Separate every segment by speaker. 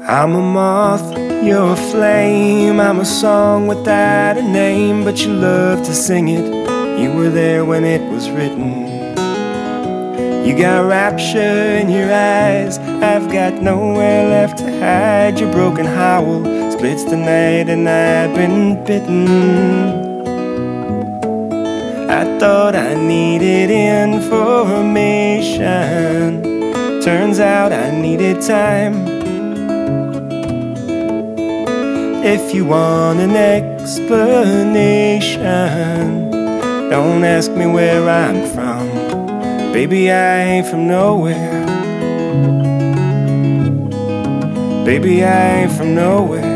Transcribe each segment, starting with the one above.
Speaker 1: I'm a moth, you're a flame. I'm a song without a name, but you love to sing it. You were there when it was written. You got rapture in your eyes. I've got nowhere left to hide. Your broken howl splits the night and I've been bitten. I thought I needed information. Turns out I needed time. If you want an explanation, don't ask me where I'm from. Baby, I ain't from nowhere. Baby, I ain't from nowhere.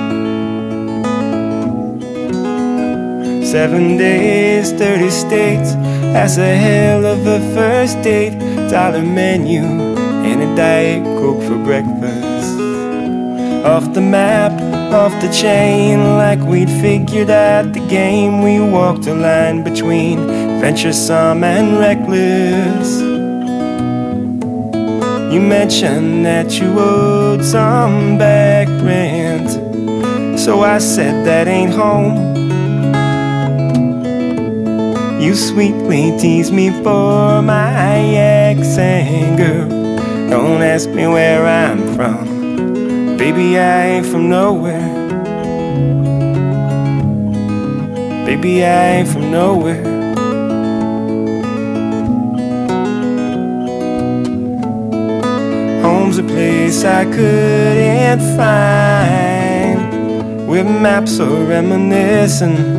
Speaker 1: 7 days, 30 states. That's a hell of a first date. $1 menu and a Diet Coke for breakfast. Off the map, off the chain, like we'd figured out the game. We walked a line between venturesome and reckless. You mentioned that you owed some back rent, so I said that ain't home. You sweetly tease me for my accent, girl. Don't ask me where I'm from. Baby, I ain't from nowhere. Baby, I ain't from nowhere. Home's a place I couldn't find, with maps so reminiscent.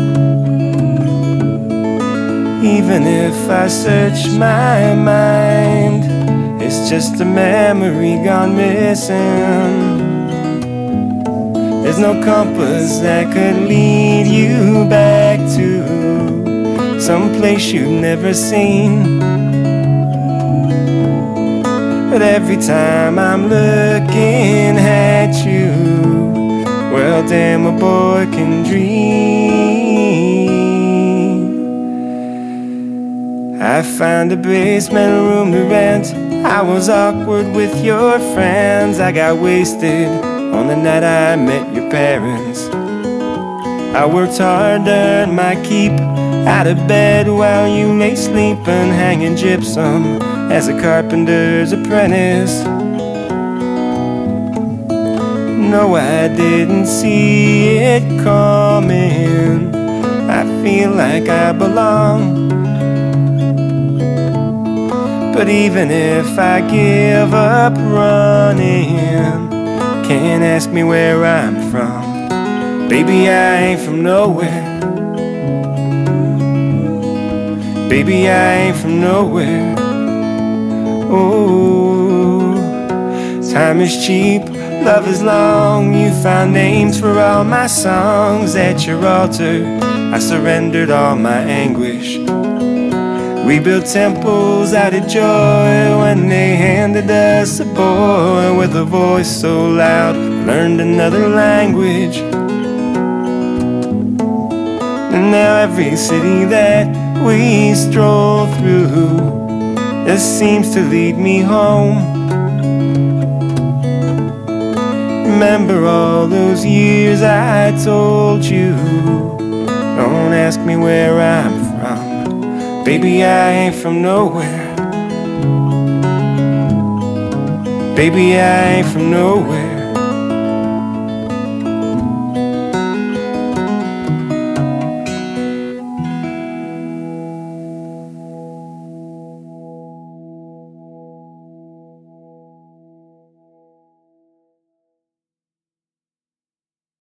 Speaker 1: Even if I search my mind, it's just a memory gone missing. There's no compass that could lead you back to some place you've never seen. But every time I'm looking at you, well, damn, a boy can dream. I found a basement room to rent. I was awkward with your friends. I got wasted on the night I met your parents. I worked hard to earn my keep, out of bed while you lay sleeping, hanging gypsum as a carpenter's apprentice. No, I didn't see it coming. I feel like I belong. But even if I give up running, can't ask me where I'm from. Baby, I ain't from nowhere. Baby, I ain't from nowhere. Oh, time is cheap, love is long. You found names for all my songs. At your altar, I surrendered all my anguish. We built temples out of joy when they handed us a boy with a voice so loud, learned another language. And now every city that we stroll through just seems to lead me home. Remember all those years I told you, don't ask me where I'm from. Baby, I ain't from nowhere. Baby, I ain't from nowhere.